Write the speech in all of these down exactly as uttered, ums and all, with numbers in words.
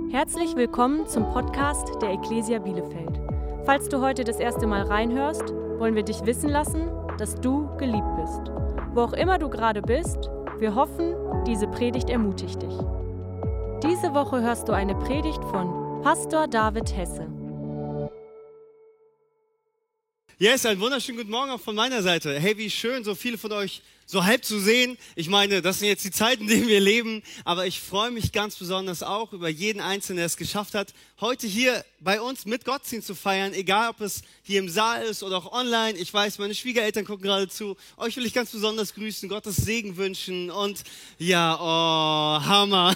Herzlich willkommen zum Podcast der Ecclesia Bielefeld. Falls du heute das erste Mal reinhörst, wollen wir dich wissen lassen, dass du geliebt bist. Wo auch immer du gerade bist, wir hoffen, diese Predigt ermutigt dich. Diese Woche hörst du eine Predigt von Pastor David Hesse. Yes, einen wunderschönen guten Morgen auch von meiner Seite. Hey, wie schön, so viele von euch so halb zu sehen. Ich meine, das sind jetzt die Zeiten, in denen wir leben, aber ich freue mich ganz besonders auch über jeden Einzelnen, der es geschafft hat, heute hier bei uns mit Gottesdienst zu feiern, egal ob es hier im Saal ist oder auch online. Ich weiß, meine Schwiegereltern gucken gerade zu. Euch will ich ganz besonders grüßen, Gottes Segen wünschen und ja, oh, Hammer.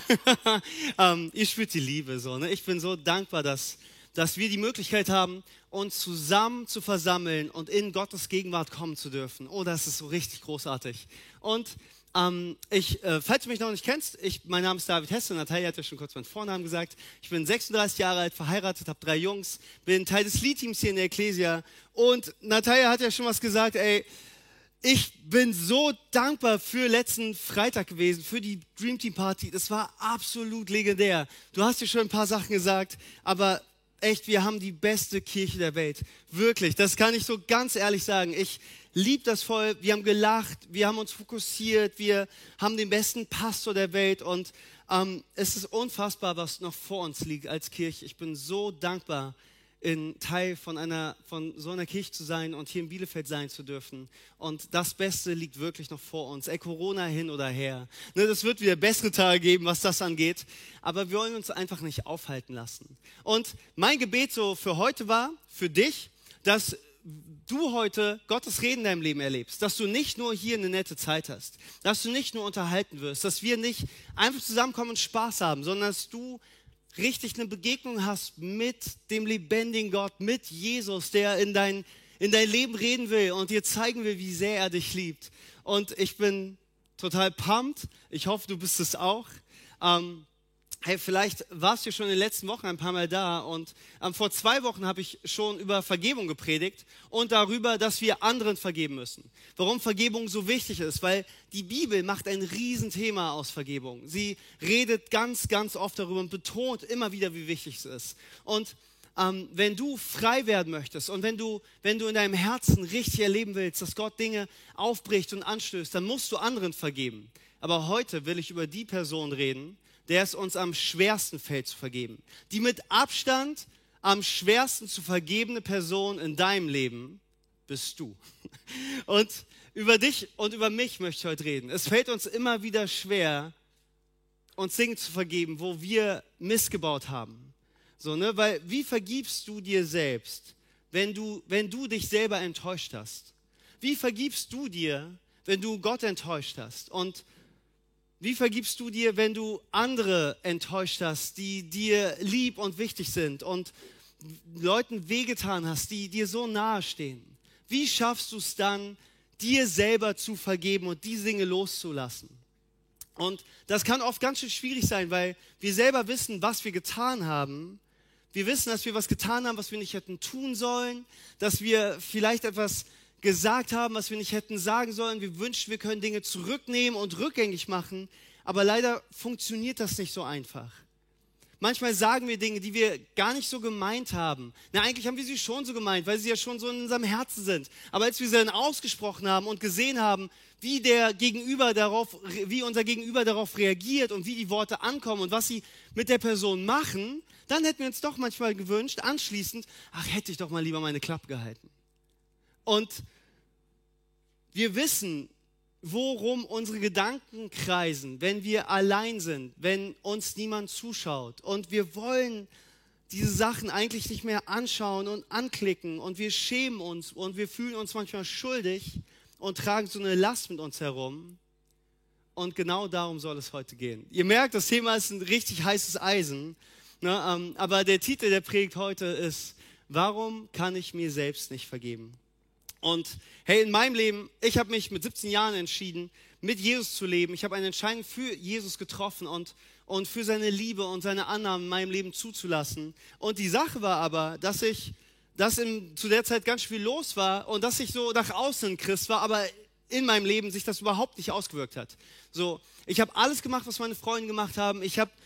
ähm, ihr spürt die Liebe so, ne? Ich bin so dankbar, dass dass wir die Möglichkeit haben, uns zusammen zu versammeln und in Gottes Gegenwart kommen zu dürfen. Oh, das ist so richtig großartig. Und ähm, ich, äh, falls du mich noch nicht kennst, ich, mein Name ist David Hesse, Natalia hat ja schon kurz meinen Vornamen gesagt. Ich bin sechsunddreißig Jahre alt, verheiratet, habe drei Jungs, bin Teil des Lead-Teams hier in der Ecclesia. Und Natalia hat ja schon was gesagt, ey, ich bin so dankbar für letzten Freitag gewesen, für die Dream Team Party. Das war absolut legendär. Du hast ja schon ein paar Sachen gesagt, aber echt, wir haben die beste Kirche der Welt. Wirklich, das kann ich so ganz ehrlich sagen. Ich liebe das voll. Wir haben gelacht, wir haben uns fokussiert, wir haben den besten Pastor der Welt und ähm, es ist unfassbar, was noch vor uns liegt als Kirche. Ich bin so dankbar, in Teil von einer von so einer Kirche zu sein und hier in Bielefeld sein zu dürfen. Und das Beste liegt wirklich noch vor uns. Ey, Corona hin oder her. Ne, das wird wieder bessere Tage geben, was das angeht. Aber wir wollen uns einfach nicht aufhalten lassen. Und mein Gebet so für heute war, für dich, dass du heute Gottes Reden in deinem Leben erlebst. Dass du nicht nur hier eine nette Zeit hast. Dass du nicht nur unterhalten wirst. Dass wir nicht einfach zusammenkommen und Spaß haben, sondern dass du richtig eine Begegnung hast mit dem lebendigen Gott, mit Jesus, der in dein, in dein Leben reden will und dir zeigen will, wie sehr er dich liebt. Und ich bin total pumped. Ich hoffe, du bist es auch. Ähm, hey, vielleicht warst du schon in den letzten Wochen ein paar Mal da und ähm, vor zwei Wochen habe ich schon über Vergebung gepredigt und darüber, dass wir anderen vergeben müssen. Warum Vergebung so wichtig ist, weil die Bibel macht ein Riesenthema aus Vergebung. Sie redet ganz, ganz oft darüber und betont immer wieder, wie wichtig es ist. Und ähm, wenn du frei werden möchtest und wenn du, wenn du in deinem Herzen richtig erleben willst, dass Gott Dinge aufbricht und anstößt, dann musst du anderen vergeben. Aber heute will ich über die Person reden, der es uns am schwersten fällt zu vergeben. Die mit Abstand am schwersten zu vergebene Person in deinem Leben bist du. Und über dich und über mich möchte ich heute reden. Es fällt uns immer wieder schwer, uns Dinge zu vergeben, wo wir missgebaut haben. So, ne? Weil wie vergibst du dir selbst, wenn du, wenn du dich selber enttäuscht hast? Wie vergibst du dir, wenn du Gott enttäuscht hast? Und wie vergibst du dir, wenn du andere enttäuscht hast, die dir lieb und wichtig sind und Leuten wehgetan hast, die dir so nahe stehen? Wie schaffst du es dann, dir selber zu vergeben und diese Dinge loszulassen? Und das kann oft ganz schön schwierig sein, weil wir selber wissen, was wir getan haben. Wir wissen, dass wir was getan haben, was wir nicht hätten tun sollen, dass wir vielleicht etwas gesagt haben, was wir nicht hätten sagen sollen. Wir wünschen, wir können Dinge zurücknehmen und rückgängig machen, aber leider funktioniert das nicht so einfach. Manchmal sagen wir Dinge, die wir gar nicht so gemeint haben. Na, eigentlich haben wir sie schon so gemeint, weil sie ja schon so in unserem Herzen sind. Aber als wir sie dann ausgesprochen haben und gesehen haben, wie der Gegenüber darauf, wie unser Gegenüber darauf reagiert und wie die Worte ankommen und was sie mit der Person machen, dann hätten wir uns doch manchmal gewünscht, anschließend, ach, hätte ich doch mal lieber meine Klappe gehalten. Und wir wissen, worum unsere Gedanken kreisen, wenn wir allein sind, wenn uns niemand zuschaut. Und wir wollen diese Sachen eigentlich nicht mehr anschauen und anklicken. Und wir schämen uns und wir fühlen uns manchmal schuldig und tragen so eine Last mit uns herum. Und genau darum soll es heute gehen. Ihr merkt, das Thema ist ein richtig heißes Eisen. Ne? Aber der Titel der Predigt heute ist, warum kann ich mir selbst nicht vergeben? Und hey, in meinem Leben, ich habe mich mit siebzehn Jahren entschieden, mit Jesus zu leben. Ich habe eine Entscheidung für Jesus getroffen und, und für seine Liebe und seine Annahmen in meinem Leben zuzulassen. Und die Sache war aber, dass ich, dass in, zu der Zeit ganz viel los war und dass ich so nach außen ein Christ war, aber in meinem Leben sich das überhaupt nicht ausgewirkt hat. So, ich habe alles gemacht, was meine Freunde gemacht haben. Ich habe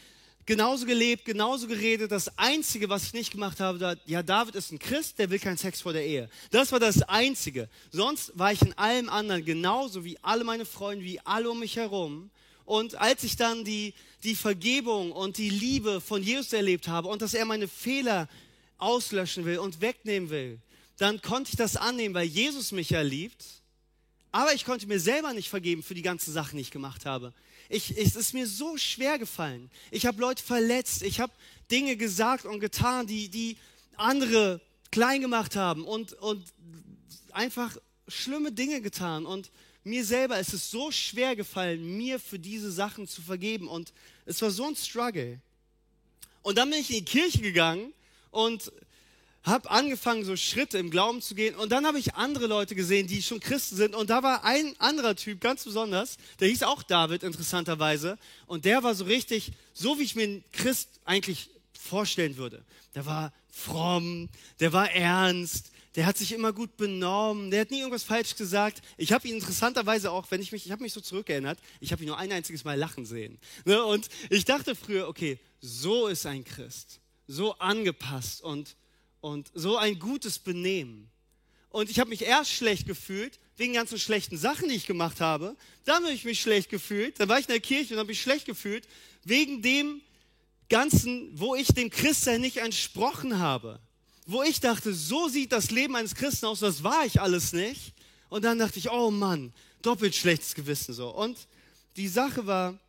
genauso gelebt, genauso geredet. Das Einzige, was ich nicht gemacht habe, da, ja, David ist ein Christ, der will keinen Sex vor der Ehe. Das war das Einzige. Sonst war ich in allem anderen genauso wie alle meine Freunde, wie alle um mich herum. Und als ich dann die, die Vergebung und die Liebe von Jesus erlebt habe und dass er meine Fehler auslöschen will und wegnehmen will, dann konnte ich das annehmen, weil Jesus mich ja liebt. Aber ich konnte mir selber nicht vergeben für die ganzen Sachen, die ich gemacht habe. Ich, es ist mir so schwer gefallen. Ich habe Leute verletzt. Ich habe Dinge gesagt und getan, die, die andere klein gemacht haben und, und einfach schlimme Dinge getan. Und mir selber ist es so schwer gefallen, mir für diese Sachen zu vergeben. Und es war so ein Struggle. Und dann bin ich in die Kirche gegangen und habe angefangen, so Schritte im Glauben zu gehen. Und dann habe ich andere Leute gesehen, die schon Christen sind. Und da war ein anderer Typ, ganz besonders, der hieß auch David, interessanterweise. Und der war so richtig, so wie ich mir einen Christ eigentlich vorstellen würde. Der war fromm, der war ernst, der hat sich immer gut benommen, der hat nie irgendwas falsch gesagt. Ich habe ihn interessanterweise auch, wenn ich mich, ich habe mich so zurückerinnert, ich habe ihn nur ein einziges Mal lachen sehen. Ne? Und ich dachte früher, okay, so ist ein Christ, so angepasst und Und so ein gutes Benehmen. Und ich habe mich erst schlecht gefühlt, wegen ganzen schlechten Sachen, die ich gemacht habe. Dann habe ich mich schlecht gefühlt, dann war ich in der Kirche und habe mich schlecht gefühlt, wegen dem Ganzen, wo ich dem Christsein nicht entsprochen habe. Wo ich dachte, so sieht das Leben eines Christen aus, das war ich alles nicht. Und dann dachte ich, oh Mann, doppelt schlechtes Gewissen so. Und die Sache war,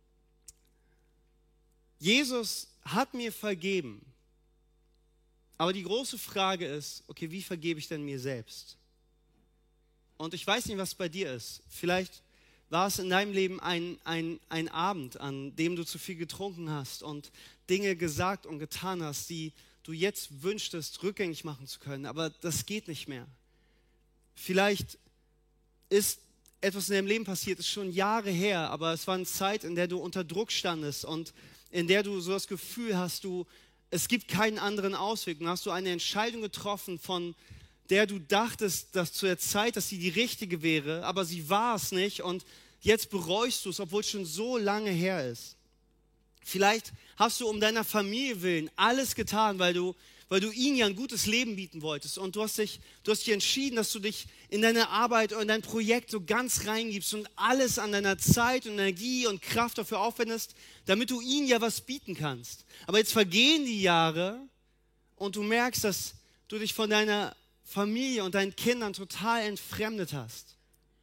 Jesus hat mir vergeben. Aber die große Frage ist, okay, wie vergebe ich denn mir selbst? Und ich weiß nicht, was bei dir ist. Vielleicht war es in deinem Leben ein, ein, ein Abend, an dem du zu viel getrunken hast und Dinge gesagt und getan hast, die du jetzt wünschtest, rückgängig machen zu können. Aber das geht nicht mehr. Vielleicht ist etwas in deinem Leben passiert, ist schon Jahre her, aber es war eine Zeit, in der du unter Druck standest und in der du so das Gefühl hast, du es gibt keinen anderen Ausweg. Dann hast du eine Entscheidung getroffen, von der du dachtest, dass zu der Zeit, dass sie die richtige wäre, aber sie war es nicht und jetzt bereust du es, obwohl es schon so lange her ist. Vielleicht hast du um deiner Familie willen alles getan, weil du, weil du ihnen ja ein gutes Leben bieten wolltest und du hast dich, du hast dich entschieden, dass du dich in deine Arbeit oder in dein Projekt so ganz reingibst und alles an deiner Zeit und Energie und Kraft dafür aufwendest, damit du ihnen ja was bieten kannst. Aber jetzt vergehen die Jahre und du merkst, dass du dich von deiner Familie und deinen Kindern total entfremdet hast.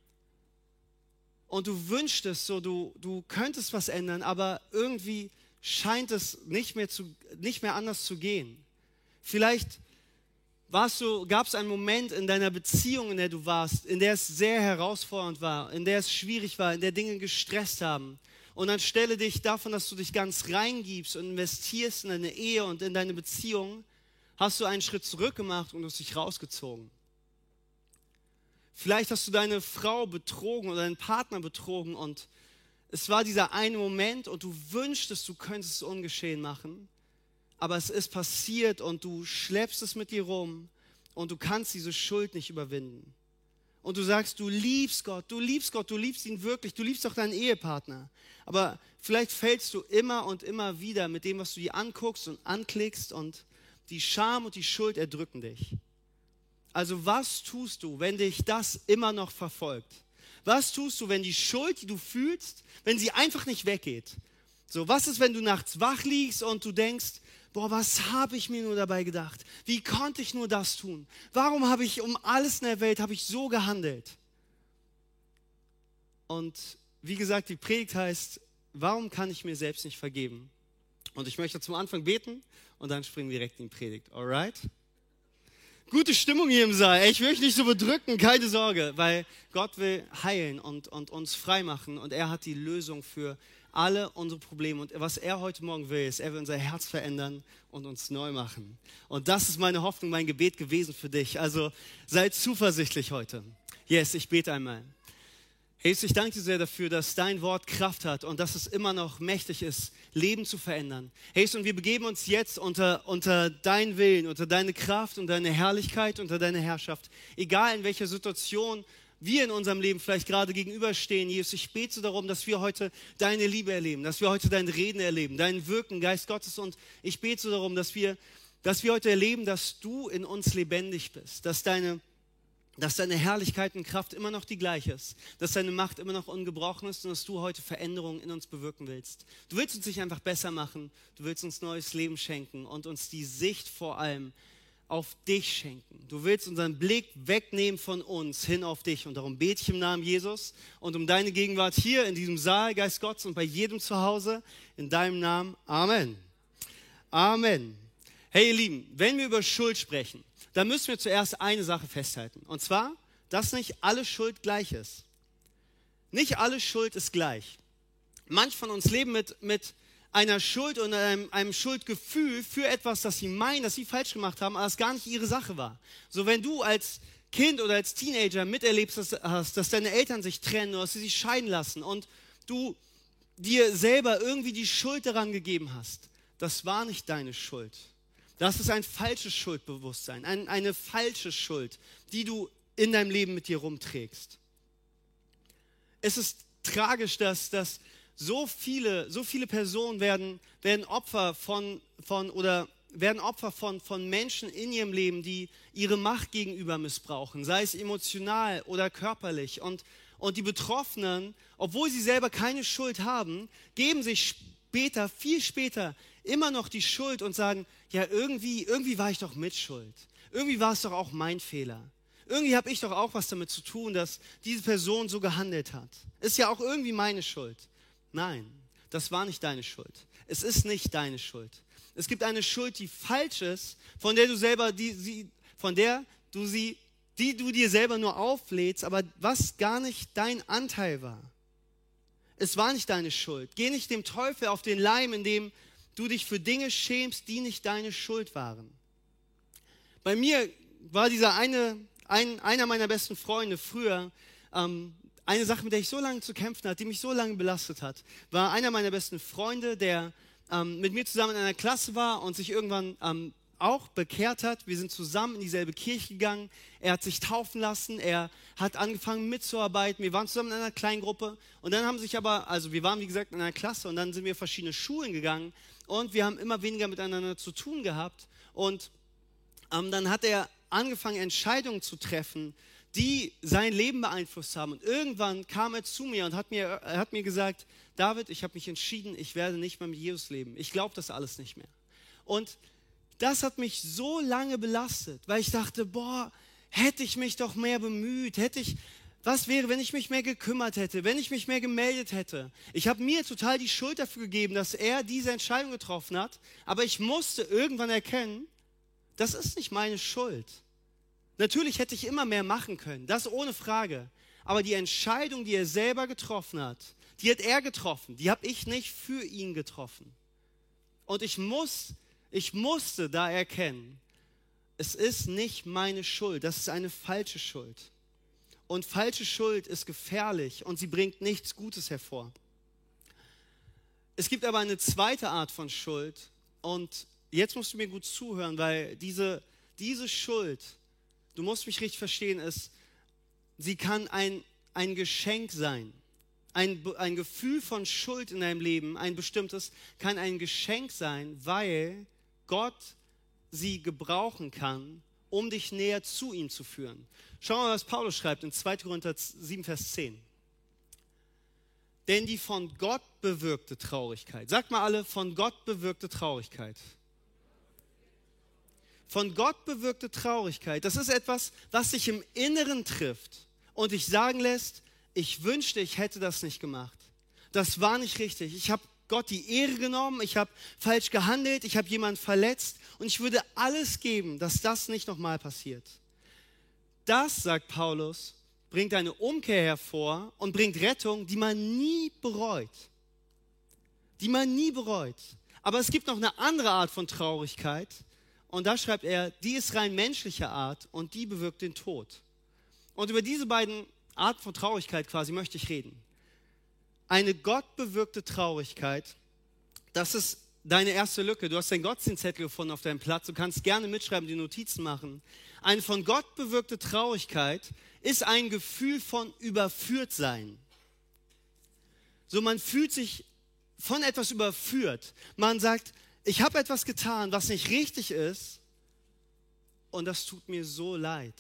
Und du wünschtest so, du, du könntest was ändern, aber irgendwie scheint es nicht mehr, zu, nicht mehr anders zu gehen. Vielleicht warst du, gab es einen Moment in deiner Beziehung, in der du warst, in der es sehr herausfordernd war, in der es schwierig war, in der Dinge gestresst haben. Und anstelle dich davon, dass du dich ganz reingibst und investierst in deine Ehe und in deine Beziehung, hast du einen Schritt zurück gemacht und hast dich rausgezogen. Vielleicht hast du deine Frau betrogen oder deinen Partner betrogen und es war dieser eine Moment und du wünschtest, du könntest es ungeschehen machen, aber es ist passiert und du schleppst es mit dir rum und du kannst diese Schuld nicht überwinden. Und du sagst, du liebst Gott, du liebst Gott, du liebst ihn wirklich, du liebst auch deinen Ehepartner. Aber vielleicht fällst du immer und immer wieder mit dem, was du dir anguckst und anklickst und die Scham und die Schuld erdrücken dich. Also was tust du, wenn dich das immer noch verfolgt? Was tust du, wenn die Schuld, die du fühlst, wenn sie einfach nicht weggeht? So, was ist, wenn du nachts wach liegst und du denkst, boah, was habe ich mir nur dabei gedacht? Wie konnte ich nur das tun? Warum habe ich um alles in der Welt, habe ich so gehandelt? Und wie gesagt, die Predigt heißt, warum kann ich mir selbst nicht vergeben? Und ich möchte zum Anfang beten und dann springen wir direkt in die Predigt. Alright? Gute Stimmung hier im Saal. Ich will euch nicht so bedrücken, keine Sorge, weil Gott will heilen und, und uns frei machen und er hat die Lösung für alle unsere Probleme. Und was er heute Morgen will, ist, er will unser Herz verändern und uns neu machen. Und das ist meine Hoffnung, mein Gebet gewesen für dich. Also sei zuversichtlich heute. Yes, ich bete einmal. Jesus, ich danke dir sehr dafür, dass dein Wort Kraft hat und dass es immer noch mächtig ist, Leben zu verändern. Jesus, und wir begeben uns jetzt unter, unter deinen Willen, unter deine Kraft und deine Herrlichkeit, unter deine Herrschaft. Egal in welcher Situation wir in unserem Leben vielleicht gerade gegenüberstehen. Jesus, ich bete so darum, dass wir heute deine Liebe erleben, dass wir heute dein Reden erleben, dein Wirken, Geist Gottes. Und ich bete so darum, dass wir, dass wir heute erleben, dass du in uns lebendig bist, dass deine, dass deine Herrlichkeit und Kraft immer noch die gleiche ist, dass deine Macht immer noch ungebrochen ist und dass du heute Veränderungen in uns bewirken willst. Du willst uns nicht einfach besser machen, du willst uns neues Leben schenken und uns die Sicht vor allem auf dich schenken. Du willst unseren Blick wegnehmen von uns hin auf dich. Und darum bete ich im Namen Jesus und um deine Gegenwart hier in diesem Saal, Geist Gottes, und bei jedem zu Hause. In deinem Namen. Amen. Amen. Hey ihr Lieben, wenn wir über Schuld sprechen, dann müssen wir zuerst eine Sache festhalten. Und zwar, dass nicht alle Schuld gleich ist. Nicht alle Schuld ist gleich. Manche von uns leben mit, mit einer Schuld und einem, einem Schuldgefühl für etwas, das sie meinen, dass sie falsch gemacht haben, aber es gar nicht ihre Sache war. So, wenn du als Kind oder als Teenager miterlebst, dass, hast, dass deine Eltern sich trennen oder dass sie sich scheiden lassen und du dir selber irgendwie die Schuld daran gegeben hast, das war nicht deine Schuld. Das ist ein falsches Schuldbewusstsein, ein, eine falsche Schuld, die du in deinem Leben mit dir rumträgst. Es ist tragisch, dass, dass So viele, so viele Personen werden, werden Opfer von, von oder werden Opfer von, von Menschen in ihrem Leben, die ihre Macht gegenüber missbrauchen, sei es emotional oder körperlich. Und, und die Betroffenen, obwohl sie selber keine Schuld haben, geben sich später, viel später, immer noch die Schuld und sagen, ja irgendwie, irgendwie war ich doch mitschuld. Irgendwie war es doch auch mein Fehler. Irgendwie habe ich doch auch was damit zu tun, dass diese Person so gehandelt hat. Ist ja auch irgendwie meine Schuld. Nein, das war nicht deine Schuld. Es ist nicht deine Schuld. Es gibt eine Schuld, die falsch ist, von der du selber, die, sie, von der du sie, die du dir selber nur auflädst, aber was gar nicht dein Anteil war. Es war nicht deine Schuld. Geh nicht dem Teufel auf den Leim, indem du dich für Dinge schämst, die nicht deine Schuld waren. Bei mir war dieser eine, ein, einer meiner besten Freunde früher, ähm, eine Sache, mit der ich so lange zu kämpfen hatte, die mich so lange belastet hat, war einer meiner besten Freunde, der ähm, mit mir zusammen in einer Klasse war und sich irgendwann ähm, auch bekehrt hat. Wir sind zusammen in dieselbe Kirche gegangen. Er hat sich taufen lassen. Er hat angefangen mitzuarbeiten. Wir waren zusammen in einer Kleingruppe. Und dann haben sich aber, also wir waren wie gesagt in einer Klasse und dann sind wir in verschiedene Schulen gegangen und wir haben immer weniger miteinander zu tun gehabt. Und ähm, dann hat er angefangen, Entscheidungen zu treffen, die sein Leben beeinflusst haben. Und irgendwann kam er zu mir und hat mir, er hat mir gesagt, David, ich habe mich entschieden, ich werde nicht mehr mit Jesus leben. Ich glaube das alles nicht mehr. Und das hat mich so lange belastet, weil ich dachte, boah, hätte ich mich doch mehr bemüht, hätte ich, was wäre, wenn ich mich mehr gekümmert hätte, wenn ich mich mehr gemeldet hätte. Ich habe mir total die Schuld dafür gegeben, dass er diese Entscheidung getroffen hat, aber ich musste irgendwann erkennen, das ist nicht meine Schuld. Natürlich hätte ich immer mehr machen können, das ohne Frage. Aber die Entscheidung, die er selber getroffen hat, die hat er getroffen, die habe ich nicht für ihn getroffen. Und ich muss, ich musste da erkennen, es ist nicht meine Schuld, das ist eine falsche Schuld. Und falsche Schuld ist gefährlich und sie bringt nichts Gutes hervor. Es gibt aber eine zweite Art von Schuld und jetzt musst du mir gut zuhören, weil diese, diese Schuld, du musst mich richtig verstehen, ist, sie kann ein, ein Geschenk sein. Ein, ein Gefühl von Schuld in deinem Leben, ein bestimmtes, kann ein Geschenk sein, weil Gott sie gebrauchen kann, um dich näher zu ihm zu führen. Schau mal, was Paulus schreibt in zweiter Korinther sieben, Vers zehn. Denn die von Gott bewirkte Traurigkeit, sagt mal alle, von Gott bewirkte Traurigkeit. Von Gott bewirkte Traurigkeit, das ist etwas, was dich im Inneren trifft und dich sagen lässt, ich wünschte, ich hätte das nicht gemacht. Das war nicht richtig. Ich habe Gott die Ehre genommen, ich habe falsch gehandelt, ich habe jemanden verletzt und ich würde alles geben, dass das nicht nochmal passiert. Das, sagt Paulus, bringt eine Umkehr hervor und bringt Rettung, die man nie bereut. Die man nie bereut. Aber es gibt noch eine andere Art von Traurigkeit. Und da schreibt er, die ist rein menschlicher Art und die bewirkt den Tod. Und über diese beiden Arten von Traurigkeit quasi möchte ich reden. Eine gottbewirkte Traurigkeit, das ist deine erste Lücke. Du hast deinen Gottesdienstzettel gefunden auf deinem Platz. Du kannst gerne mitschreiben, die Notizen machen. Eine von Gott bewirkte Traurigkeit ist ein Gefühl von Überführtsein. So, man fühlt sich von etwas überführt. Man sagt, ich habe etwas getan, was nicht richtig ist, und das tut mir so leid.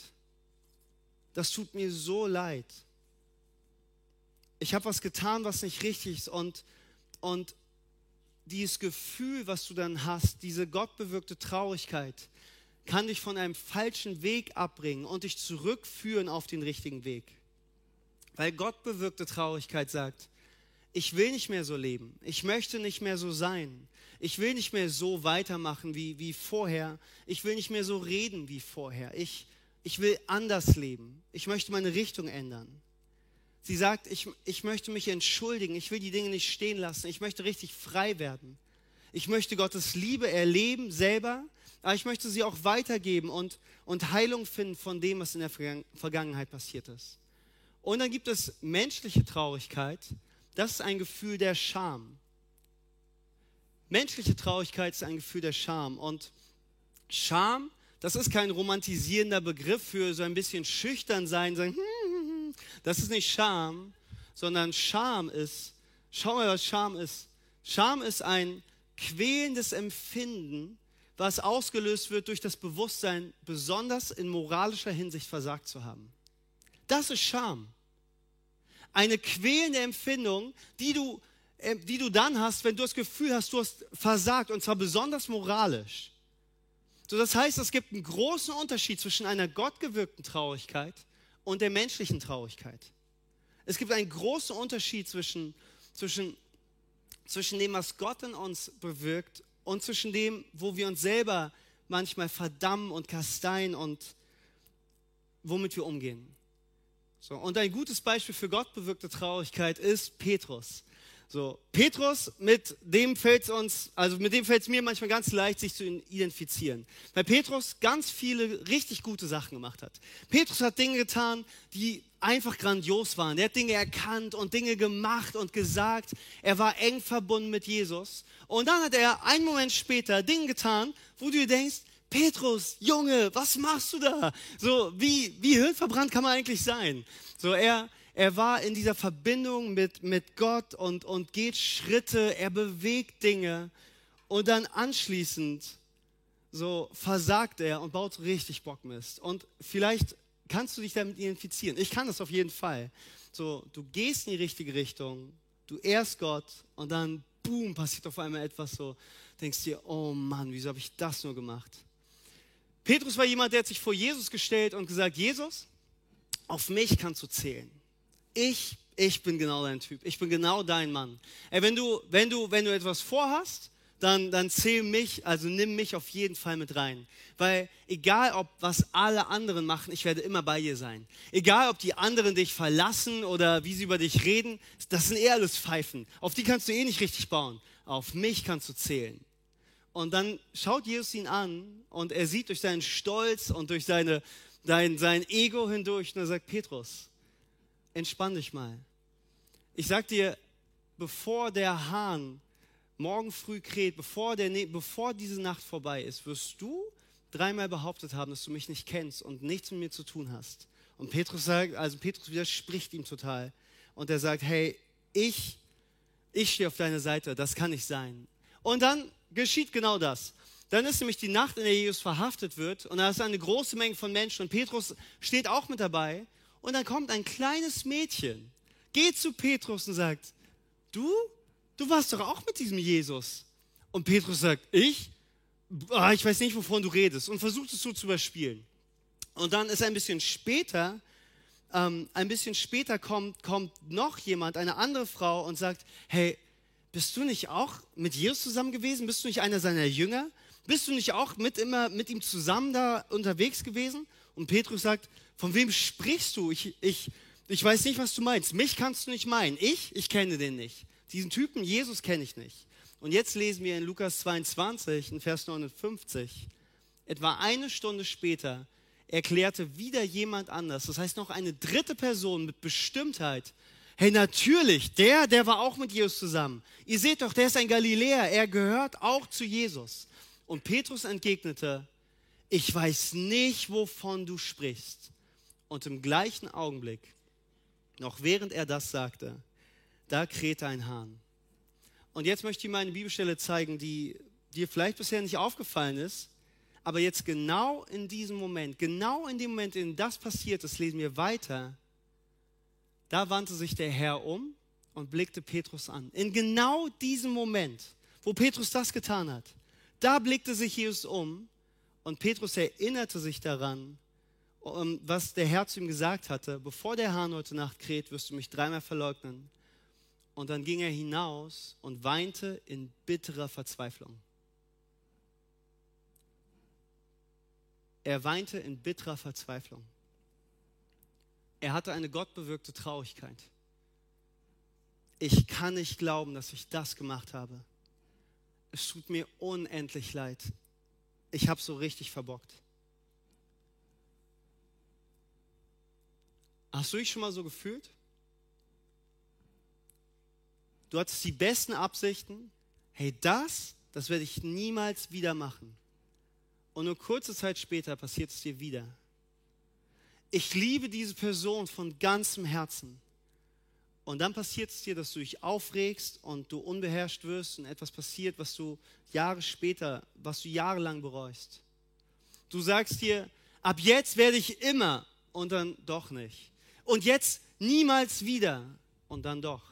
Das tut mir so leid. Ich habe was getan, was nicht richtig ist, und, und dieses Gefühl, was du dann hast, diese gottbewirkte Traurigkeit, kann dich von einem falschen Weg abbringen und dich zurückführen auf den richtigen Weg. Weil gottbewirkte Traurigkeit sagt, ich will nicht mehr so leben, ich möchte nicht mehr so sein, ich will nicht mehr so weitermachen wie, wie vorher, ich will nicht mehr so reden wie vorher, ich, ich will anders leben, ich möchte meine Richtung ändern. Sie sagt, ich, ich möchte mich entschuldigen, ich will die Dinge nicht stehen lassen, ich möchte richtig frei werden. Ich möchte Gottes Liebe erleben selber, aber ich möchte sie auch weitergeben und, und Heilung finden von dem, was in der Vergangenheit passiert ist. Und dann gibt es menschliche Traurigkeit, das ist ein Gefühl der Scham. Menschliche Traurigkeit ist ein Gefühl der Scham. Und Scham, das ist kein romantisierender Begriff für so ein bisschen schüchtern sein, sagen, das ist nicht Scham, sondern Scham ist, schau mal, was Scham ist. Scham ist ein quälendes Empfinden, was ausgelöst wird durch das Bewusstsein, besonders in moralischer Hinsicht versagt zu haben. Das ist Scham. Eine quälende Empfindung, die du, äh, die du dann hast, wenn du das Gefühl hast, du hast versagt, und zwar besonders moralisch. So, das heißt, es gibt einen großen Unterschied zwischen einer gottgewirkten Traurigkeit und der menschlichen Traurigkeit. Es gibt einen großen Unterschied zwischen, zwischen, zwischen dem, was Gott in uns bewirkt, und zwischen dem, wo wir uns selber manchmal verdammen und kasteien und womit wir umgehen. So, und ein gutes Beispiel für gottbewirkte Traurigkeit ist Petrus. So, Petrus, mit dem fällt es uns, also mit dem fällt es mir manchmal ganz leicht, sich zu identifizieren. Weil Petrus ganz viele richtig gute Sachen gemacht hat. Petrus hat Dinge getan, die einfach grandios waren. Er hat Dinge erkannt und Dinge gemacht und gesagt. Er war eng verbunden mit Jesus. Und dann hat er einen Moment später Dinge getan, wo du dir denkst, Petrus, Junge, was machst du da? So, wie, wie hirnverbrannt kann man eigentlich sein? So, er, er war in dieser Verbindung mit, mit Gott und, und geht Schritte, er bewegt Dinge, und dann anschließend so versagt er und baut richtig Bockmist. Und vielleicht kannst du dich damit identifizieren. Ich kann das auf jeden Fall. So, du gehst in die richtige Richtung, du ehrst Gott, und dann, boom, passiert auf einmal etwas, so, denkst dir, oh Mann, wieso habe ich das nur gemacht? Petrus war jemand, der hat sich vor Jesus gestellt und gesagt, Jesus, auf mich kannst du zählen. Ich, ich bin genau dein Typ. Ich bin genau dein Mann. Ey, wenn du, wenn du, wenn du etwas vorhast, dann, dann zähl mich, also nimm mich auf jeden Fall mit rein. Weil egal, ob was alle anderen machen, ich werde immer bei dir sein. Egal, ob die anderen dich verlassen oder wie sie über dich reden, das sind eh alles Pfeifen. Auf die kannst du eh nicht richtig bauen. Auf mich kannst du zählen. Und dann schaut Jesus ihn an, und er sieht durch seinen Stolz und durch seine, sein, sein Ego hindurch, und er sagt, Petrus, entspann dich mal. Ich sag dir, bevor der Hahn morgen früh kräht, bevor, der, bevor diese Nacht vorbei ist, wirst du dreimal behauptet haben, dass du mich nicht kennst und nichts mit mir zu tun hast. Und Petrus sagt, also Petrus widerspricht ihm total. Und er sagt, hey, ich, ich stehe auf deiner Seite, das kann nicht sein. Und dann geschieht genau das. Dann ist nämlich die Nacht, in der Jesus verhaftet wird, und da ist eine große Menge von Menschen, und Petrus steht auch mit dabei, und dann kommt ein kleines Mädchen, geht zu Petrus und sagt, du, du warst doch auch mit diesem Jesus. Und Petrus sagt, ich? Ah, ich weiß nicht, wovon du redest, und versucht es so zu überspielen. Und dann ist ein bisschen später, ähm, ein bisschen später kommt, kommt noch jemand, eine andere Frau, und sagt, hey, bist du nicht auch mit Jesus zusammen gewesen? Bist du nicht einer seiner Jünger? Bist du nicht auch mit, immer mit ihm zusammen da unterwegs gewesen? Und Petrus sagt, von wem sprichst du? Ich, ich, ich weiß nicht, was du meinst. Mich kannst du nicht meinen. Ich? Ich kenne den nicht. Diesen Typen Jesus kenne ich nicht. Und jetzt lesen wir in Lukas zweiundzwanzig, in Vers neunundfünfzig, etwa eine Stunde später erklärte wieder jemand anders, das heißt noch eine dritte Person mit Bestimmtheit, hey, natürlich, der, der war auch mit Jesus zusammen. Ihr seht doch, der ist ein Galiläer, er gehört auch zu Jesus. Und Petrus entgegnete, ich weiß nicht, wovon du sprichst. Und im gleichen Augenblick, noch während er das sagte, da krähte ein Hahn. Und jetzt möchte ich dir mal eine Bibelstelle zeigen, die dir vielleicht bisher nicht aufgefallen ist, aber jetzt genau in diesem Moment, genau in dem Moment, in dem das passiert ist, lesen wir weiter, da wandte sich der Herr um und blickte Petrus an. In genau diesem Moment, wo Petrus das getan hat, da blickte sich Jesus um und Petrus erinnerte sich daran, was der Herr zu ihm gesagt hatte, bevor der Hahn heute Nacht kräht, wirst du mich dreimal verleugnen. Und dann ging er hinaus und weinte in bitterer Verzweiflung. Er weinte in bitterer Verzweiflung. Er hatte eine gottbewirkte Traurigkeit. Ich kann nicht glauben, dass ich das gemacht habe. Es tut mir unendlich leid. Ich habe so richtig verbockt. Hast du dich schon mal so gefühlt? Du hattest die besten Absichten. Hey, das, das werde ich niemals wieder machen. Und nur kurze Zeit später passiert es dir wieder. Ich liebe diese Person von ganzem Herzen. Und dann passiert es dir, dass du dich aufregst und du unbeherrscht wirst und etwas passiert, was du Jahre später, was du jahrelang bereust. Du sagst dir, ab jetzt werde ich immer und dann doch nicht. Und jetzt niemals wieder und dann doch.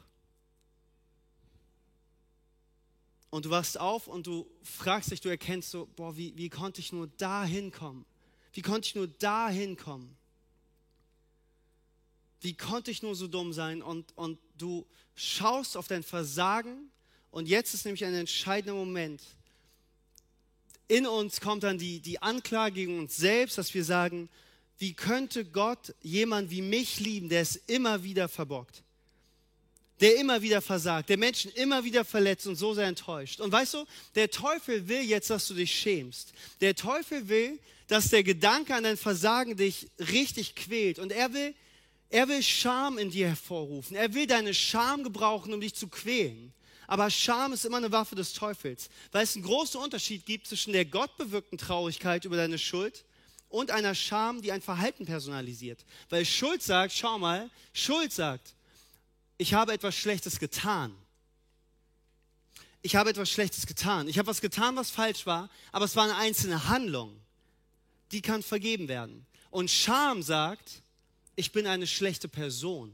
Und du wachst auf und du fragst dich, du erkennst so, boah, wie, wie konnte ich nur da hinkommen? Wie konnte ich nur da hinkommen? Wie konnte ich nur so dumm sein? Und, und du schaust auf dein Versagen und jetzt ist nämlich ein entscheidender Moment. In uns kommt dann die, die Anklage gegen uns selbst, dass wir sagen, wie könnte Gott jemanden wie mich lieben, der es immer wieder verbockt? Der immer wieder versagt, der Menschen immer wieder verletzt und so sehr enttäuscht. Und weißt du, der Teufel will jetzt, dass du dich schämst. Der Teufel will, dass der Gedanke an dein Versagen dich richtig quält. Und er will, er will Scham in dir hervorrufen. Er will deine Scham gebrauchen, um dich zu quälen. Aber Scham ist immer eine Waffe des Teufels, weil es einen großen Unterschied gibt zwischen der gottbewirkten Traurigkeit über deine Schuld und einer Scham, die ein Verhalten personalisiert. Weil Schuld sagt, schau mal, Schuld sagt, ich habe etwas Schlechtes getan. Ich habe etwas Schlechtes getan. Ich habe was getan, was falsch war, aber es war eine einzelne Handlung. Die kann vergeben werden. Und Scham sagt, ich bin eine schlechte Person.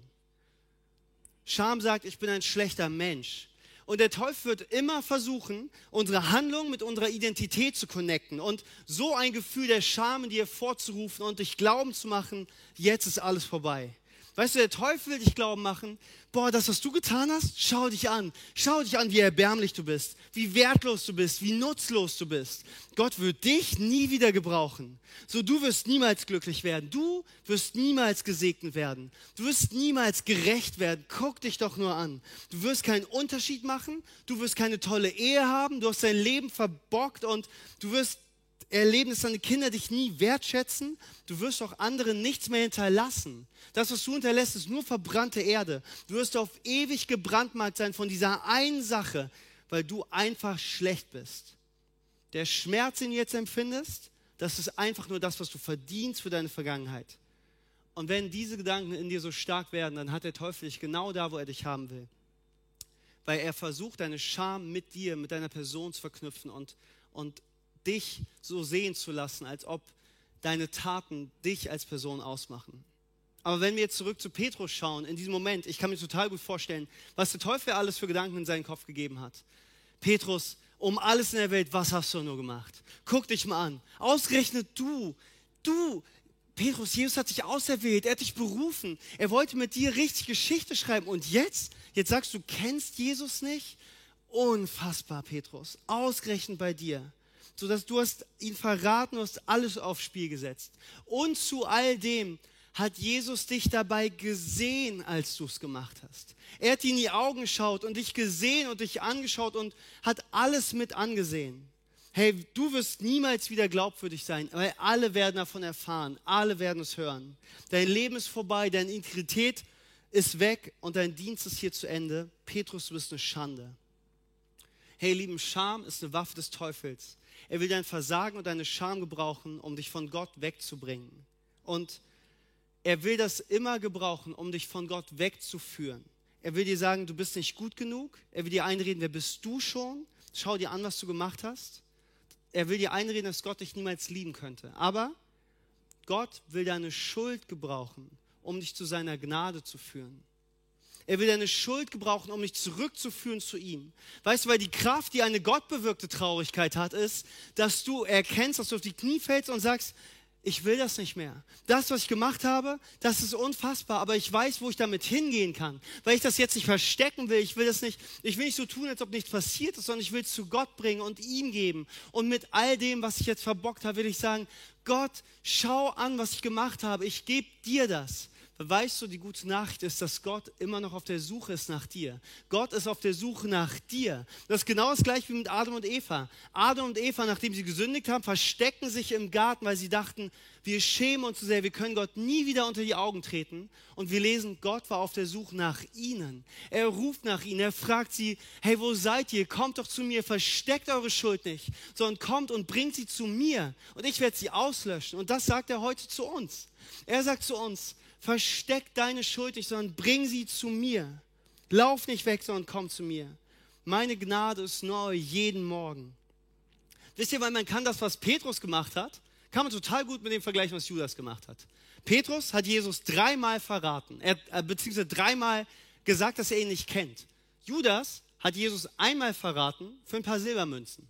Scham sagt, ich bin ein schlechter Mensch. Und der Teufel wird immer versuchen, unsere Handlung mit unserer Identität zu connecten und so ein Gefühl der Scham in dir hervorzurufen und dich glauben zu machen, jetzt ist alles vorbei. Weißt du, der Teufel will dich glauben machen, boah, das, was du getan hast, schau dich an. Schau dich an, wie erbärmlich du bist, wie wertlos du bist, wie nutzlos du bist. Gott wird dich nie wieder gebrauchen. So, du wirst niemals glücklich werden. Du wirst niemals gesegnet werden. Du wirst niemals gerecht werden. Guck dich doch nur an. Du wirst keinen Unterschied machen. Du wirst keine tolle Ehe haben. Du hast dein Leben verbockt und du wirst erleben, dass deine Kinder dich nie wertschätzen. Du wirst auch anderen nichts mehr hinterlassen. Das, was du hinterlässt, ist nur verbrannte Erde. Du wirst auf ewig gebrandmarkt sein von dieser einen Sache, weil du einfach schlecht bist. Der Schmerz, den du jetzt empfindest, das ist einfach nur das, was du verdienst für deine Vergangenheit. Und wenn diese Gedanken in dir so stark werden, dann hat der Teufel dich genau da, wo er dich haben will. Weil er versucht, deine Scham mit dir, mit deiner Person zu verknüpfen und, und dich so sehen zu lassen, als ob deine Taten dich als Person ausmachen. Aber wenn wir jetzt zurück zu Petrus schauen, in diesem Moment, ich kann mir total gut vorstellen, was der Teufel alles für Gedanken in seinen Kopf gegeben hat. Petrus, um alles in der Welt, was hast du nur gemacht? Guck dich mal an. Ausgerechnet du, du, Petrus, Jesus hat dich auserwählt, er hat dich berufen. Er wollte mit dir richtig Geschichte schreiben. Und jetzt, jetzt sagst du, kennst Jesus nicht? Unfassbar, Petrus, ausgerechnet bei dir. So dass du hast ihn verraten, du hast alles aufs Spiel gesetzt. Und zu all dem hat Jesus dich dabei gesehen, als du es gemacht hast. Er hat dir in die Augen geschaut und dich gesehen und dich angeschaut und hat alles mit angesehen. Hey, du wirst niemals wieder glaubwürdig sein, weil alle werden davon erfahren, alle werden es hören. Dein Leben ist vorbei, deine Integrität ist weg und dein Dienst ist hier zu Ende. Petrus, du bist eine Schande. Hey, ihr Lieben, Scham ist eine Waffe des Teufels. Er will dein Versagen und deine Scham gebrauchen, um dich von Gott wegzubringen. Und er will das immer gebrauchen, um dich von Gott wegzuführen. Er will dir sagen, du bist nicht gut genug. Er will dir einreden, wer bist du schon? Schau dir an, was du gemacht hast. Er will dir einreden, dass Gott dich niemals lieben könnte. Aber Gott will deine Schuld gebrauchen, um dich zu seiner Gnade zu führen. Er will deine Schuld gebrauchen, um dich zurückzuführen zu ihm. Weißt du, weil die Kraft, die eine gottbewirkte Traurigkeit hat, ist, dass du erkennst, dass du auf die Knie fällst und sagst, ich will das nicht mehr. Das, was ich gemacht habe, das ist unfassbar, aber ich weiß, wo ich damit hingehen kann. Weil ich das jetzt nicht verstecken will, ich will das nicht, ich will nicht so tun, als ob nichts passiert ist, sondern ich will es zu Gott bringen und ihm geben. Und mit all dem, was ich jetzt verbockt habe, will ich sagen, Gott, schau an, was ich gemacht habe, ich gebe dir das. Weißt du, die gute Nachricht ist, dass Gott immer noch auf der Suche ist nach dir. Gott ist auf der Suche nach dir. Das ist genau das gleiche wie mit Adam und Eva. Adam und Eva, nachdem sie gesündigt haben, verstecken sich im Garten, weil sie dachten, wir schämen uns so sehr, wir können Gott nie wieder unter die Augen treten. Und wir lesen, Gott war auf der Suche nach ihnen. Er ruft nach ihnen, er fragt sie, hey, wo seid ihr? Kommt doch zu mir, versteckt eure Schuld nicht, sondern kommt und bringt sie zu mir und ich werde sie auslöschen. Und das sagt er heute zu uns. Er sagt zu uns, versteck deine Schuld nicht, sondern bring sie zu mir. Lauf nicht weg, sondern komm zu mir. Meine Gnade ist neu jeden Morgen. Wisst ihr, weil man kann das, was Petrus gemacht hat, kann man total gut mit dem vergleichen, was Judas gemacht hat. Petrus hat Jesus dreimal verraten, er, äh, beziehungsweise dreimal gesagt, dass er ihn nicht kennt. Judas hat Jesus einmal verraten für ein paar Silbermünzen.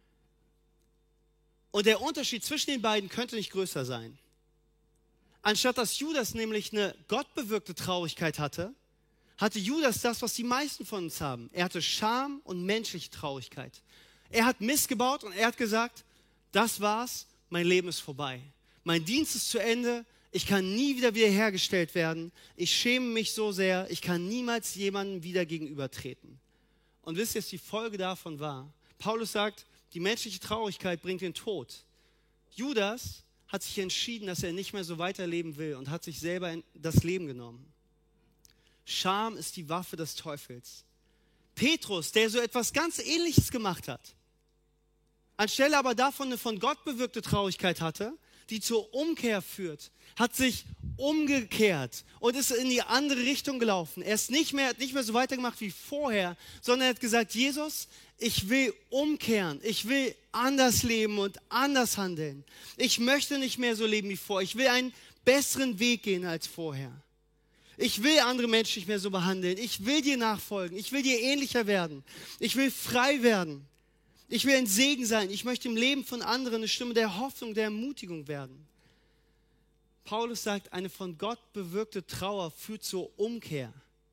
Und der Unterschied zwischen den beiden könnte nicht größer sein. Anstatt dass Judas nämlich eine gottbewirkte Traurigkeit hatte, hatte Judas das, was die meisten von uns haben. Er hatte Scham und menschliche Traurigkeit. Er hat Mist gebaut und er hat gesagt, das war's, mein Leben ist vorbei. Mein Dienst ist zu Ende, ich kann nie wieder wiederhergestellt werden. Ich schäme mich so sehr, ich kann niemals jemandem wieder gegenübertreten. Und wisst ihr, was die Folge davon war? Paulus sagt, die menschliche Traurigkeit bringt den Tod. Judas hat sich entschieden, dass er nicht mehr so weiterleben will und hat sich selber das Leben genommen. Scham ist die Waffe des Teufels. Petrus, der so etwas ganz Ähnliches gemacht hat, anstelle aber davon eine von Gott bewirkte Traurigkeit hatte, die zur Umkehr führt, hat sich umgekehrt und ist in die andere Richtung gelaufen. Er ist nicht mehr, nicht mehr so weitergemacht wie vorher, sondern er hat gesagt, Jesus, ich will umkehren, ich will anders leben und anders handeln. Ich möchte nicht mehr so leben wie vorher, ich will einen besseren Weg gehen als vorher. Ich will andere Menschen nicht mehr so behandeln, ich will dir nachfolgen, ich will dir ähnlicher werden, ich will frei werden. Ich will ein Segen sein. Ich möchte im Leben von anderen eine Stimme der Hoffnung, der Ermutigung werden. Paulus sagt, eine von Gott bewirkte Trauer führt zur Umkehr.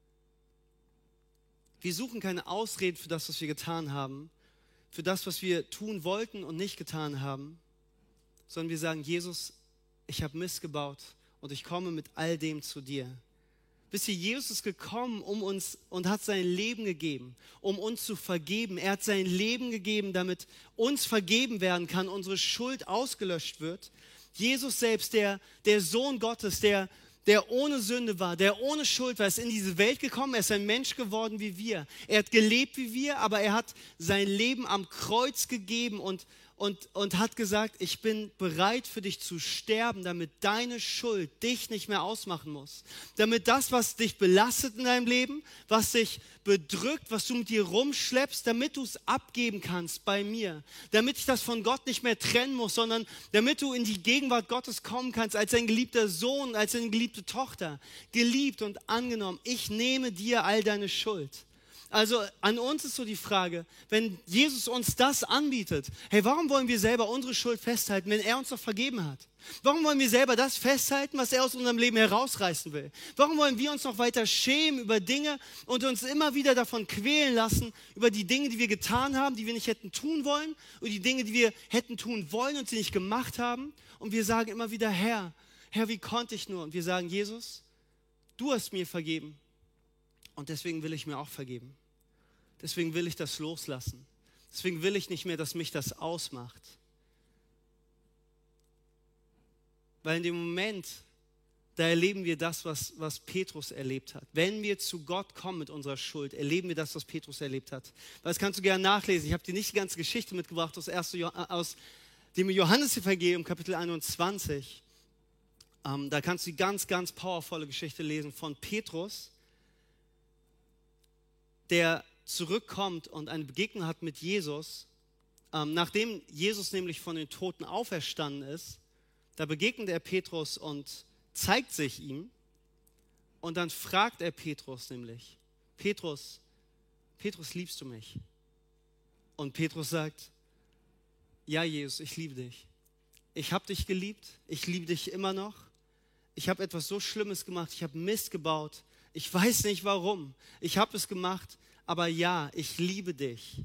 Wir suchen keine Ausreden für das, was wir getan haben, für das, was wir tun wollten und nicht getan haben, sondern wir sagen, Jesus, ich habe Mist gebaut und ich komme mit all dem zu dir. Wisst ihr, Jesus ist gekommen, um uns und hat sein Leben gegeben, um uns zu vergeben. Er hat sein Leben gegeben, damit uns vergeben werden kann, unsere Schuld ausgelöscht wird. Jesus selbst, der, der Sohn Gottes, der, der ohne Sünde war, der ohne Schuld war, ist in diese Welt gekommen. Er ist ein Mensch geworden wie wir. Er hat gelebt wie wir, aber er hat sein Leben am Kreuz gegeben und Und, und hat gesagt, ich bin bereit für dich zu sterben, damit deine Schuld dich nicht mehr ausmachen muss. Damit das, was dich belastet in deinem Leben, was dich bedrückt, was du mit dir rumschleppst, damit du es abgeben kannst bei mir. Damit ich das von Gott nicht mehr trennen muss, sondern damit du in die Gegenwart Gottes kommen kannst, als ein geliebter Sohn, als eine geliebte Tochter. Geliebt und angenommen, ich nehme dir all deine Schuld. Also an uns ist so die Frage, wenn Jesus uns das anbietet, hey, warum wollen wir selber unsere Schuld festhalten, wenn er uns doch vergeben hat? Warum wollen wir selber das festhalten, was er aus unserem Leben herausreißen will? Warum wollen wir uns noch weiter schämen über Dinge und uns immer wieder davon quälen lassen, über die Dinge, die wir getan haben, die wir nicht hätten tun wollen, oder die Dinge, die wir hätten tun wollen und sie nicht gemacht haben? Und wir sagen immer wieder, Herr, Herr, wie konnte ich nur? Und wir sagen, Jesus, du hast mir vergeben. Und deswegen will ich mir auch vergeben. Deswegen will ich das loslassen. Deswegen will ich nicht mehr, dass mich das ausmacht. Weil in dem Moment, da erleben wir das, was, was Petrus erlebt hat. Wenn wir zu Gott kommen mit unserer Schuld, erleben wir das, was Petrus erlebt hat. Das kannst du gerne nachlesen. Ich habe dir nicht die ganze Geschichte mitgebracht aus, aus dem Johannesevangelium, Kapitel einundzwanzig. Ähm, da kannst du die ganz, ganz powervolle Geschichte lesen von Petrus, der zurückkommt und eine Begegnung hat mit Jesus. Ähm, nachdem Jesus nämlich von den Toten auferstanden ist, da begegnet er Petrus und zeigt sich ihm. Und dann fragt er Petrus nämlich, Petrus, Petrus, liebst du mich? Und Petrus sagt, ja Jesus, ich liebe dich. Ich habe dich geliebt, ich liebe dich immer noch. Ich habe etwas so Schlimmes gemacht, ich habe Mist gebaut. Ich weiß nicht warum, ich habe es gemacht, aber ja, ich liebe dich.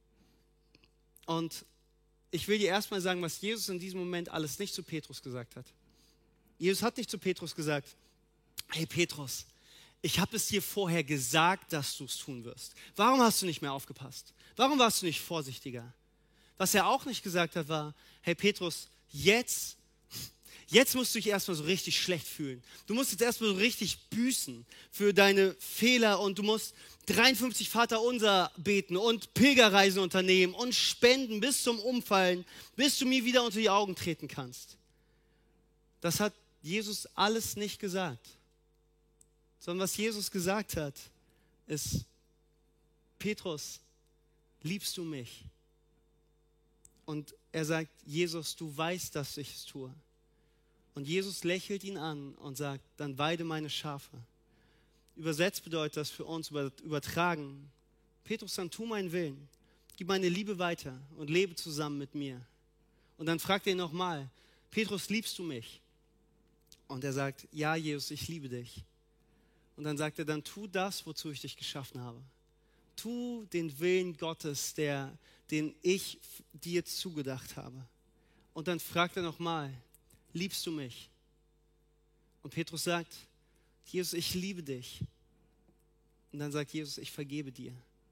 Und ich will dir erstmal sagen, was Jesus in diesem Moment alles nicht zu Petrus gesagt hat. Jesus hat nicht zu Petrus gesagt, hey Petrus, ich habe es dir vorher gesagt, dass du es tun wirst. Warum hast du nicht mehr aufgepasst? Warum warst du nicht vorsichtiger? Was er auch nicht gesagt hat, war, hey Petrus, jetzt, jetzt musst du dich erstmal so richtig schlecht fühlen. Du musst jetzt erstmal so richtig büßen für deine Fehler und du musst dreiundfünfzig Vaterunser beten und Pilgerreisen unternehmen und spenden bis zum Umfallen, bis du mir wieder unter die Augen treten kannst. Das hat Jesus alles nicht gesagt. Sondern was Jesus gesagt hat, ist, Petrus, liebst du mich? Und er sagt, Jesus, du weißt, dass ich es tue. Und Jesus lächelt ihn an und sagt, dann weide meine Schafe. Übersetzt bedeutet das für uns übertragen, Petrus, dann tu meinen Willen, gib meine Liebe weiter und lebe zusammen mit mir. Und dann fragt er ihn nochmal, Petrus, liebst du mich? Und er sagt, ja Jesus, ich liebe dich. Und dann sagt er, dann tu das, wozu ich dich geschaffen habe. Tu den Willen Gottes, der, den ich dir zugedacht habe. Und dann fragt er nochmal, liebst du mich? Und Petrus sagt, Jesus, ich liebe dich. Und dann sagt Jesus, ich vergebe dir.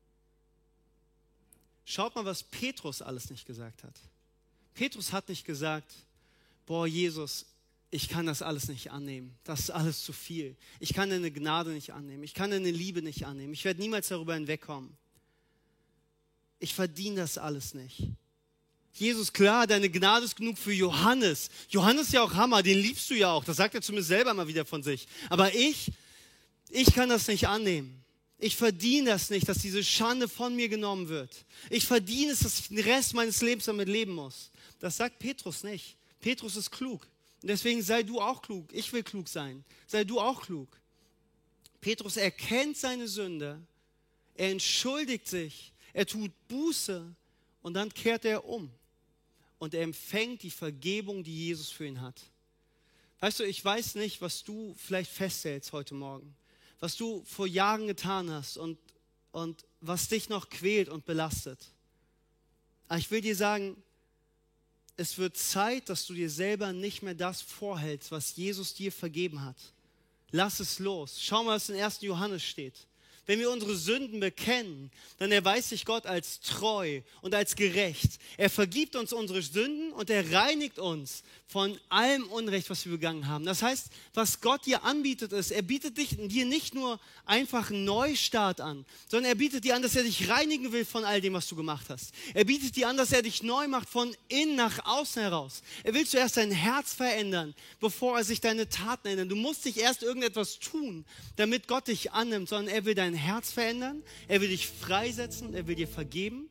Schaut mal, was Petrus alles nicht gesagt hat. Petrus hat nicht gesagt, boah Jesus, ich kann das alles nicht annehmen. Das ist alles zu viel. Ich kann deine Gnade nicht annehmen. Ich kann deine Liebe nicht annehmen. Ich werde niemals darüber hinwegkommen. Ich verdiene das alles nicht. Jesus, klar, deine Gnade ist genug für Johannes. Johannes ist ja auch Hammer, den liebst du ja auch. Das sagt er zumindest selber mal wieder von sich. Aber ich, ich kann das nicht annehmen. Ich verdiene das nicht, dass diese Schande von mir genommen wird. Ich verdiene es, dass ich den Rest meines Lebens damit leben muss. Das sagt Petrus nicht. Petrus ist klug. Und deswegen sei du auch klug. Ich will klug sein. Sei du auch klug. Petrus erkennt seine Sünde. Er entschuldigt sich. Er tut Buße. Und dann kehrt er um. Und er empfängt die Vergebung, die Jesus für ihn hat. Weißt du, ich weiß nicht, was du vielleicht festhältst heute Morgen. Was du vor Jahren getan hast und, und was dich noch quält und belastet. Aber ich will dir sagen, es wird Zeit, dass du dir selber nicht mehr das vorhältst, was Jesus dir vergeben hat. Lass es los. Schau mal, was in ersten Johannes steht. Wenn wir unsere Sünden bekennen, dann erweist sich Gott als treu und als gerecht. Er vergibt uns unsere Sünden und er reinigt uns von allem Unrecht, was wir begangen haben. Das heißt, was Gott dir anbietet ist, er bietet dir nicht nur einfach einen Neustart an, sondern er bietet dir an, dass er dich reinigen will von all dem, was du gemacht hast. Er bietet dir an, dass er dich neu macht von innen nach außen heraus. Er will zuerst dein Herz verändern, bevor er sich deine Taten ändert. Du musst nicht erst irgendetwas tun, damit Gott dich annimmt, sondern er will dein Herz verändern, er will dich freisetzen, er will dir vergeben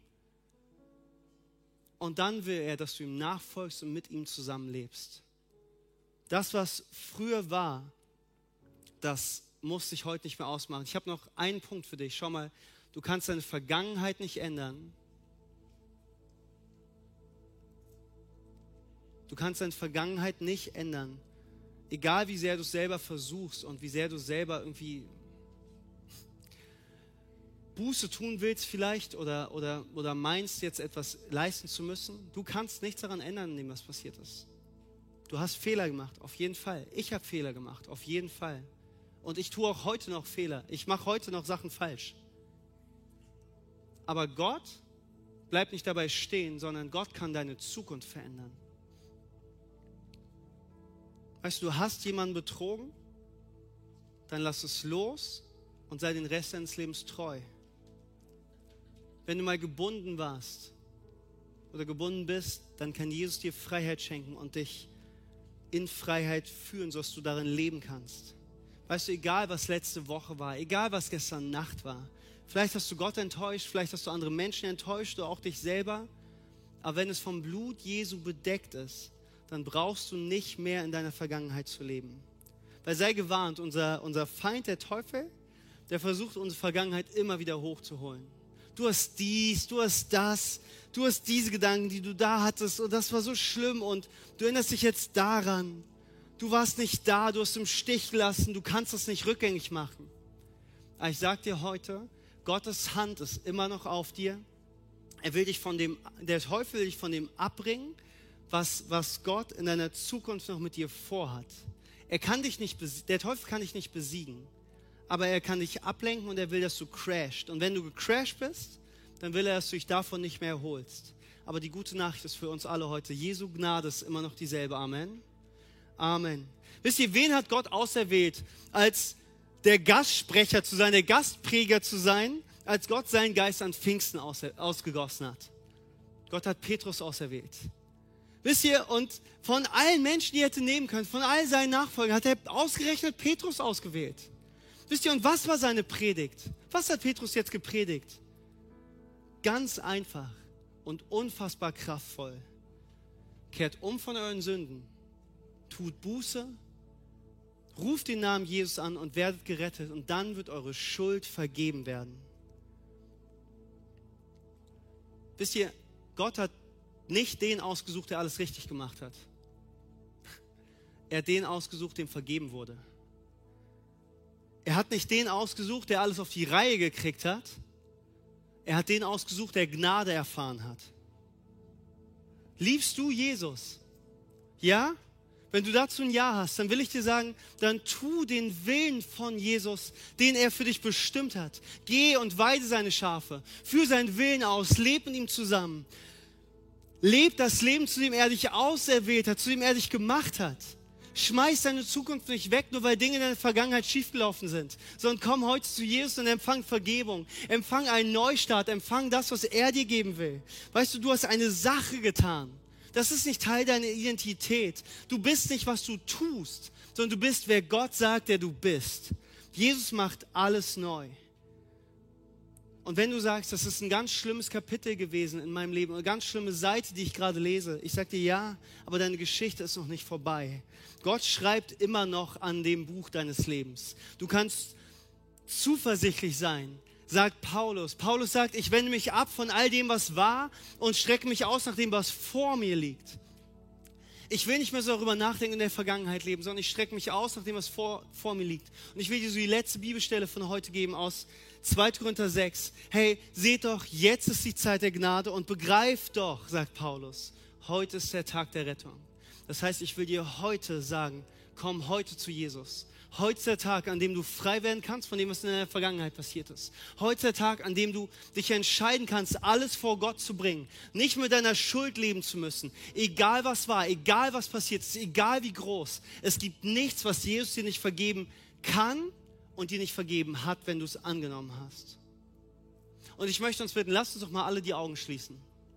und dann will er, dass du ihm nachfolgst und mit ihm zusammenlebst. Das, was früher war, das muss sich heute nicht mehr ausmachen. Ich habe noch einen Punkt für dich. Schau mal, du kannst deine Vergangenheit nicht ändern. Du kannst deine Vergangenheit nicht ändern, egal wie sehr du es selber versuchst und wie sehr du selber irgendwie Buße tun willst vielleicht oder, oder, oder meinst jetzt etwas leisten zu müssen. Du kannst nichts daran ändern, in dem was passiert ist. Du hast Fehler gemacht, auf jeden Fall. Ich habe Fehler gemacht, auf jeden Fall. Und ich tue auch heute noch Fehler. Ich mache heute noch Sachen falsch. Aber Gott bleibt nicht dabei stehen, sondern Gott kann deine Zukunft verändern. Weißt du, du hast jemanden betrogen dann lass es los und sei den Rest deines Lebens treu. Wenn du mal gebunden warst oder gebunden bist, dann kann Jesus dir Freiheit schenken und dich in Freiheit führen, sodass du darin leben kannst. Weißt du, egal was letzte Woche war, egal was gestern Nacht war, vielleicht hast du Gott enttäuscht, vielleicht hast du andere Menschen enttäuscht oder auch dich selber, aber wenn es vom Blut Jesu bedeckt ist, dann brauchst du nicht mehr in deiner Vergangenheit zu leben. Weil sei gewarnt, unser, unser Feind, der Teufel, der versucht, unsere Vergangenheit immer wieder hochzuholen. Du hast dies, du hast das, du hast diese Gedanken, die du da hattest und das war so schlimm und du erinnerst dich jetzt daran. Du warst nicht da, du hast im Stich gelassen, du kannst das nicht rückgängig machen. Aber ich sage dir heute, Gottes Hand ist immer noch auf dir. Er will dich von dem, der Teufel will dich von dem abbringen, was, was Gott in deiner Zukunft noch mit dir vorhat. Er kann dich nicht, der Teufel kann dich nicht besiegen. Aber er kann dich ablenken und er will, dass du crashst. Und wenn du gecrashed bist, dann will er, dass du dich davon nicht mehr erholst. Aber die gute Nachricht ist für uns alle heute, Jesu Gnade ist immer noch dieselbe. Amen. Amen. Wisst ihr, wen hat Gott auserwählt, als der Gastsprecher zu sein, der Gastprediger zu sein, als Gott seinen Geist an Pfingsten ausgegossen hat? Gott hat Petrus auserwählt. Wisst ihr, und von allen Menschen, die er hätte nehmen können, von all seinen Nachfolgern, hat er ausgerechnet Petrus ausgewählt. Wisst ihr, und was war seine Predigt? Was hat Petrus jetzt gepredigt? Ganz einfach und unfassbar kraftvoll. Kehrt um von euren Sünden, tut Buße, ruft den Namen Jesus an und werdet gerettet und dann wird eure Schuld vergeben werden. Wisst ihr, Gott hat nicht den ausgesucht, der alles richtig gemacht hat. Er hat den ausgesucht, dem vergeben wurde. Er hat nicht den ausgesucht, der alles auf die Reihe gekriegt hat. Er hat den ausgesucht, der Gnade erfahren hat. Liebst du Jesus? Ja? Wenn du dazu ein Ja hast, dann will ich dir sagen, dann tu den Willen von Jesus, den er für dich bestimmt hat. Geh und weide seine Schafe. Führ seinen Willen aus. Leb mit ihm zusammen. Leb das Leben, zu dem er dich auserwählt hat, zu dem er dich gemacht hat. Schmeiß deine Zukunft nicht weg, nur weil Dinge in der Vergangenheit schiefgelaufen sind, sondern komm heute zu Jesus und empfang Vergebung. Empfang einen Neustart, empfang das, was er dir geben will. Weißt du, du hast eine Sache getan. Das ist nicht Teil deiner Identität. Du bist nicht, was du tust, sondern du bist, wer Gott sagt, der du bist. Jesus macht alles neu. Und wenn du sagst, das ist ein ganz schlimmes Kapitel gewesen in meinem Leben, eine ganz schlimme Seite, die ich gerade lese, ich sage dir ja, aber deine Geschichte ist noch nicht vorbei. Gott schreibt immer noch an dem Buch deines Lebens. Du kannst zuversichtlich sein, sagt Paulus. Paulus sagt, ich wende mich ab von all dem, was war und strecke mich aus nach dem, was vor mir liegt. Ich will nicht mehr so darüber nachdenken, in der Vergangenheit leben, sondern ich strecke mich aus nach dem, was vor, vor mir liegt. Und ich will dir so die letzte Bibelstelle von heute geben aus zweiter Korinther sechs. Hey, seht doch, jetzt ist die Zeit der Gnade und begreift doch, sagt Paulus, heute ist der Tag der Rettung. Das heißt, ich will dir heute sagen, komm heute zu Jesus. Heute ist der Tag, an dem du frei werden kannst von dem, was in der Vergangenheit passiert ist. Heute ist der Tag, an dem du dich entscheiden kannst, alles vor Gott zu bringen. Nicht mit deiner Schuld leben zu müssen. Egal was war, egal was passiert ist, egal wie groß. Es gibt nichts, was Jesus dir nicht vergeben kann und dir nicht vergeben hat, wenn du es angenommen hast. Und ich möchte uns bitten, lasst uns doch mal alle die Augen schließen.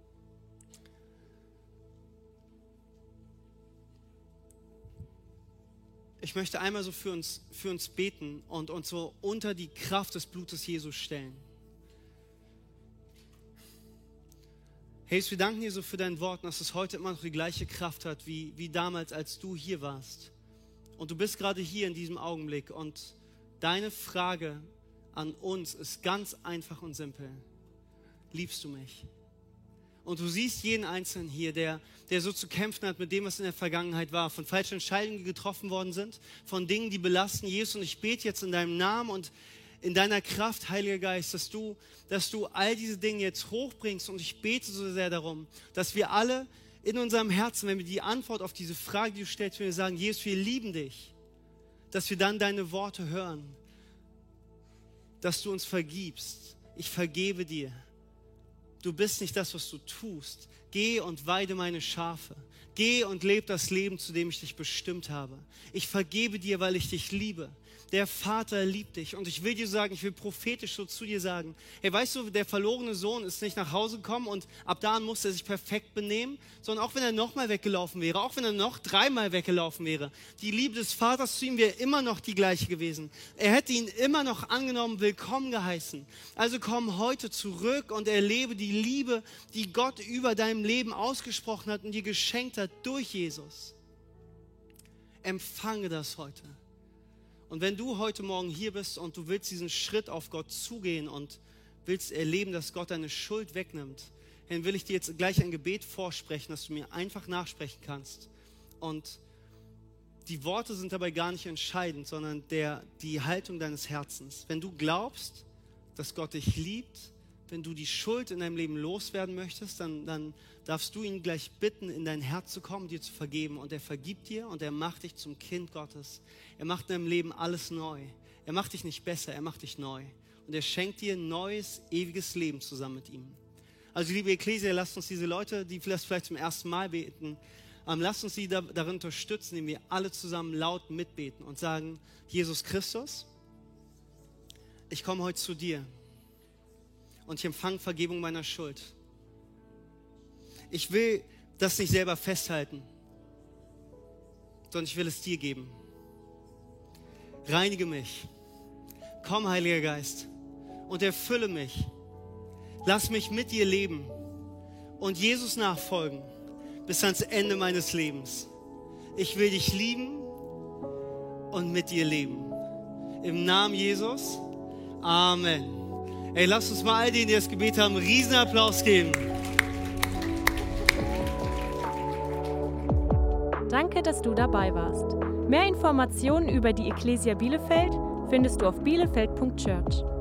Ich möchte einmal so für uns, für uns beten und uns so unter die Kraft des Blutes Jesus stellen. Hey, wir danken dir so für dein Wort, dass es heute immer noch die gleiche Kraft hat, wie, wie damals, als du hier warst. Und du bist gerade hier in diesem Augenblick und deine Frage an uns ist ganz einfach und simpel. Liebst du mich? Und du siehst jeden Einzelnen hier, der, der so zu kämpfen hat mit dem, was in der Vergangenheit war, von falschen Entscheidungen, die getroffen worden sind, von Dingen, die belasten. Jesus, und ich bete jetzt in deinem Namen und in deiner Kraft, Heiliger Geist, dass du, dass du all diese Dinge jetzt hochbringst. Und ich bete so sehr darum, dass wir alle in unserem Herzen, wenn wir die Antwort auf diese Frage, die du stellst, wenn wir sagen, Jesus, wir lieben dich, dass wir dann deine Worte hören, dass du uns vergibst. Ich vergebe dir. Du bist nicht das, was du tust. Geh und weide meine Schafe. Geh und lebe das Leben, zu dem ich dich bestimmt habe. Ich vergebe dir, weil ich dich liebe. Der Vater liebt dich. Und ich will dir sagen, ich will prophetisch so zu dir sagen, hey, weißt du, der verlorene Sohn ist nicht nach Hause gekommen und ab da an musste er sich perfekt benehmen, sondern auch wenn er nochmal weggelaufen wäre, auch wenn er noch dreimal weggelaufen wäre, die Liebe des Vaters zu ihm wäre immer noch die gleiche gewesen. Er hätte ihn immer noch angenommen, willkommen geheißen. Also komm heute zurück und erlebe die Liebe, die Gott über deinem Leben ausgesprochen hat und dir geschenkt hat durch Jesus. Empfange das heute. Und wenn du heute Morgen hier bist und du willst diesen Schritt auf Gott zugehen und willst erleben, dass Gott deine Schuld wegnimmt, dann will ich dir jetzt gleich ein Gebet vorsprechen, dass du mir einfach nachsprechen kannst. Und die Worte sind dabei gar nicht entscheidend, sondern der, die Haltung deines Herzens. Wenn du glaubst, dass Gott dich liebt, wenn du die Schuld in deinem Leben loswerden möchtest, dann, dann darfst du ihn gleich bitten, in dein Herz zu kommen, dir zu vergeben. Und er vergibt dir und er macht dich zum Kind Gottes. Er macht in deinem Leben alles neu. Er macht dich nicht besser, er macht dich neu. Und er schenkt dir ein neues, ewiges Leben zusammen mit ihm. Also liebe Ekklesia, lasst uns diese Leute, die vielleicht, vielleicht zum ersten Mal beten, ähm, lasst uns sie da, darin unterstützen, indem wir alle zusammen laut mitbeten und sagen, Jesus Christus, ich komme heute zu dir. Und ich empfange Vergebung meiner Schuld. Ich will das nicht selber festhalten, sondern ich will es dir geben. Reinige mich. Komm, Heiliger Geist, und erfülle mich. Lass mich mit dir leben und Jesus nachfolgen bis ans Ende meines Lebens. Ich will dich lieben und mit dir leben. Im Namen Jesus. Amen. Ey, lasst uns mal all denen, die das Gebet haben, einen riesen Applaus geben. Danke, dass du dabei warst. Mehr Informationen über die Ekklesia Bielefeld findest du auf bielefeld punkt church.